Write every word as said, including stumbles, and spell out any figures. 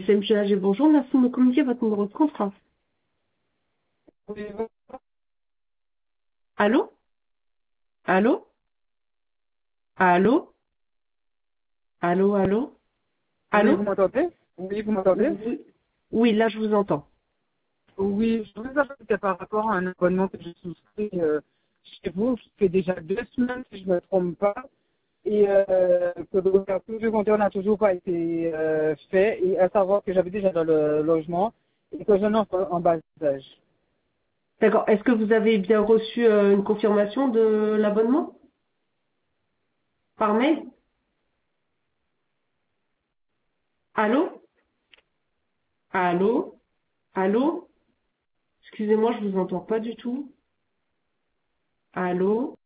S M G A G, bonjour, merci de me communiquer votre numéro de contrat. Oui, vous Allô? Allô? Allô? Allô? Allô? oui, vous Allô? m'entendez? Oui, vous m'entendez? Oui, oui, là, je vous entends. Oui, je voulais savoir si c'était par rapport à un abonnement que j'ai souscrit euh, chez vous, qui fait déjà deux semaines, si je ne me trompe pas, et euh, que l'ouverture du compteur n'a toujours pas été euh, fait, et à savoir que j'avais déjà dans le logement, et que je n'en pas en bas d'âge. D'accord. Est-ce que vous avez bien reçu euh, une confirmation de l'abonnement par mail? Allô? Allô? Allô? Excusez-moi, je vous entends pas du tout. Allô?